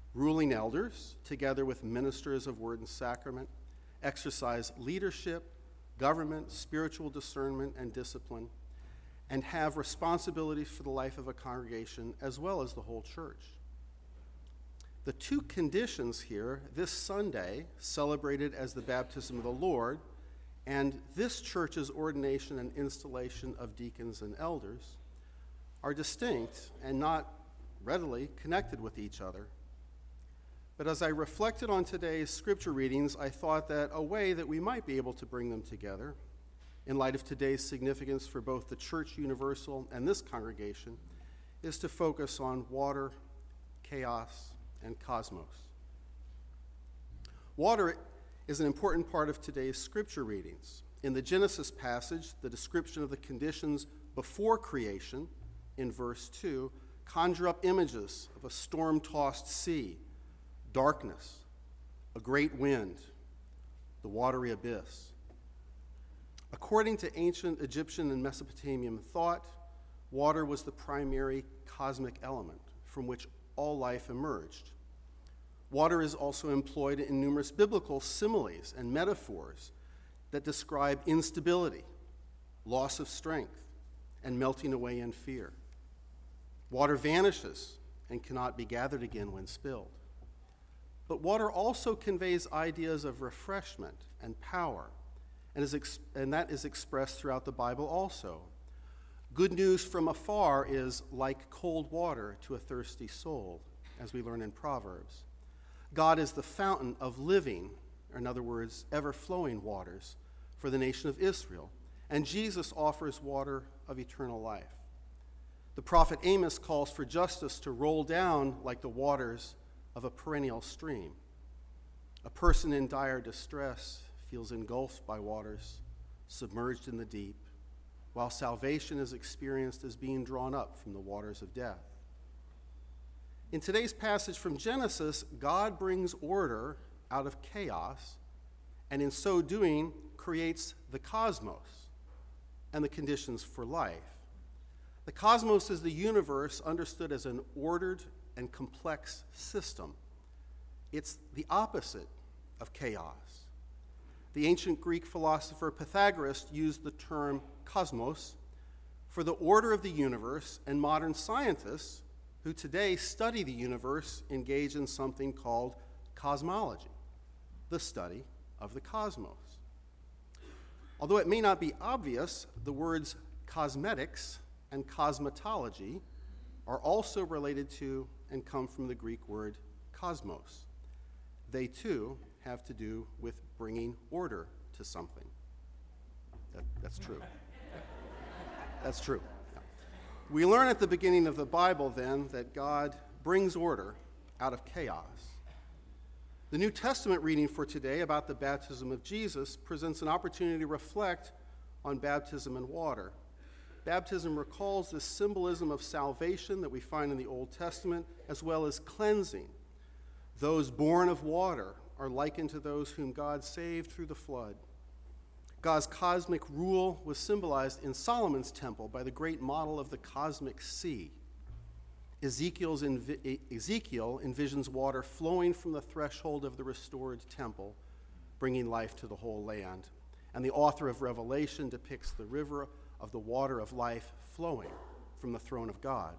Ruling elders, together with ministers of word and sacrament, exercise leadership, government, spiritual discernment, and discipline, and have responsibilities for the life of a congregation as well as the whole church. The two conditions here, this Sunday, celebrated as the baptism of the Lord, and this church's ordination and installation of deacons and elders, are distinct and not readily connected with each other. But as I reflected on today's scripture readings, I thought that a way that we might be able to bring them together, in light of today's significance for both the Church Universal and this congregation, is to focus on water, chaos, and cosmos. Water is an important part of today's scripture readings. In the Genesis passage, the description of the conditions before creation, in verse 2, conjure up images of a storm-tossed sea, darkness, a great wind, the watery abyss. According to ancient Egyptian and Mesopotamian thought, water was the primary cosmic element from which all life emerged. Water is also employed in numerous biblical similes and metaphors that describe instability, loss of strength, and melting away in fear. Water vanishes and cannot be gathered again when spilled. But water also conveys ideas of refreshment and power, and that is expressed throughout the Bible also. Good news from afar is like cold water to a thirsty soul, as we learn in Proverbs. God is the fountain of living, or in other words, ever-flowing waters for the nation of Israel, and Jesus offers water of eternal life. The prophet Amos calls for justice to roll down like the waters of a perennial stream. A person in dire distress feels engulfed by waters, submerged in the deep, while salvation is experienced as being drawn up from the waters of death. In today's passage from Genesis, God brings order out of chaos, and in so doing, creates the cosmos and the conditions for life. The cosmos is the universe understood as an ordered and complex system. It's the opposite of chaos. The ancient Greek philosopher Pythagoras used the term cosmos for the order of the universe, and modern scientists who today study the universe engage in something called cosmology, the study of the cosmos. Although it may not be obvious, the words cosmetics and cosmetology are also related to and come from the Greek word cosmos. They too have to do with bringing order to something. That's true. That's true. Yeah. We learn at the beginning of the Bible then that God brings order out of chaos. The New Testament reading for today about the baptism of Jesus presents an opportunity to reflect on baptism in water. Baptism recalls the symbolism of salvation that we find in the Old Testament, as well as cleansing. Those born of water are likened to those whom God saved through the flood. God's cosmic rule was symbolized in Solomon's temple by the great model of the cosmic sea. Ezekiel envisions water flowing from the threshold of the restored temple, bringing life to the whole land. And the author of Revelation depicts the river of the water of life flowing from the throne of God.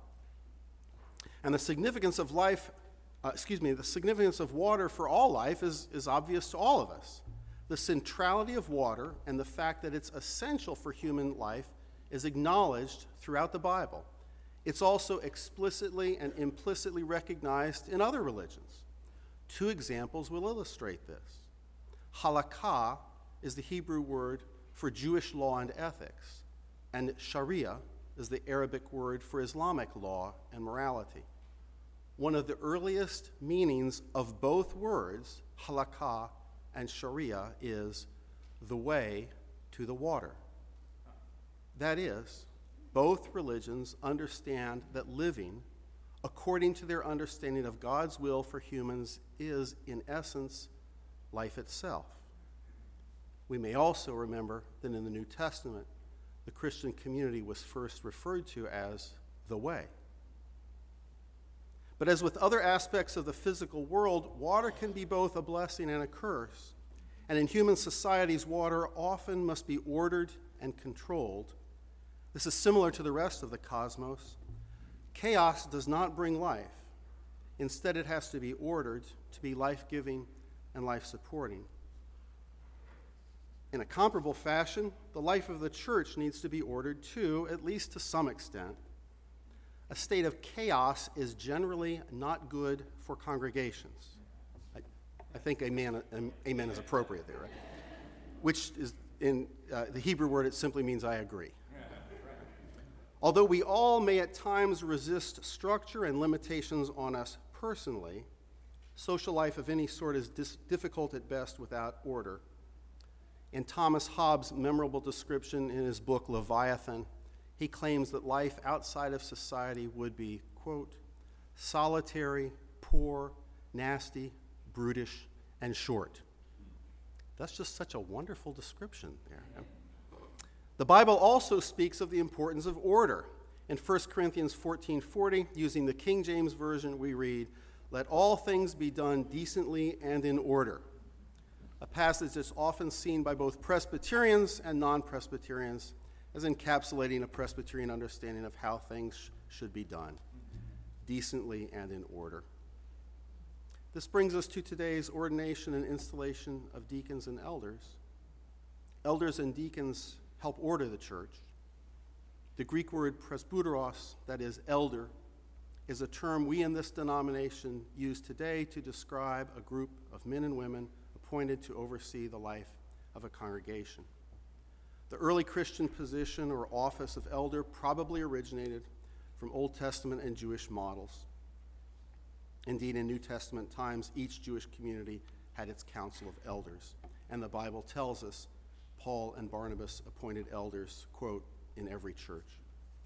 And the significance of the significance of water for all life is obvious to all of us. The centrality of water and the fact that it's essential for human life is acknowledged throughout the Bible. It's also explicitly and implicitly recognized in other religions. Two examples will illustrate this. Halakha is the Hebrew word for Jewish law and ethics, and Sharia is the Arabic word for Islamic law and morality. One of the earliest meanings of both words, halakha and Sharia, is the way to the water. That is, both religions understand that living according to their understanding of God's will for humans is, in essence, life itself. We may also remember that in the New Testament, the Christian community was first referred to as the way. But as with other aspects of the physical world, water can be both a blessing and a curse. And in human societies, water often must be ordered and controlled. This is similar to the rest of the cosmos. Chaos does not bring life. Instead, it has to be ordered to be life-giving and life-supporting. In a comparable fashion, the life of the church needs to be ordered too, at least to some extent. A state of chaos is generally not good for congregations. I think amen is appropriate there, right? Which is, in the Hebrew word, it simply means I agree. Although we all may at times resist structure and limitations on us personally, social life of any sort is difficult at best without order. In Thomas Hobbes' memorable description in his book Leviathan, he claims that life outside of society would be, quote, solitary, poor, nasty, brutish, and short. That's just such a wonderful description there. The Bible also speaks of the importance of order. In 1 Corinthians 14:40, using the King James Version, we read, "Let all things be done decently and in order," a passage that's often seen by both Presbyterians and non-Presbyterians as encapsulating a Presbyterian understanding of how things should be done, decently and in order. This brings us to today's ordination and installation of deacons and elders. Elders and deacons help order the church. The Greek word presbyteros, that is elder, is a term we in this denomination use today to describe a group of men and women appointed to oversee the life of a congregation. The early Christian position or office of elder probably originated from Old Testament and Jewish models. Indeed, in New Testament times, each Jewish community had its council of elders, and the Bible tells us Paul and Barnabas appointed elders, quote, in every church.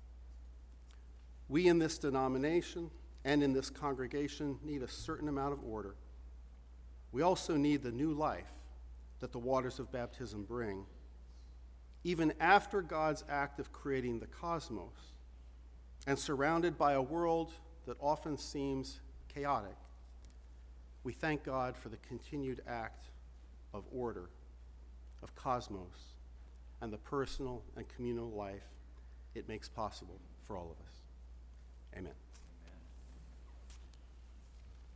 We in this denomination and in this congregation need a certain amount of order. We also need the new life that the waters of baptism bring. Even after God's act of creating the cosmos and surrounded by a world that often seems chaotic, we thank God for the continued act of order, of cosmos, and the personal and communal life it makes possible for all of us. Amen.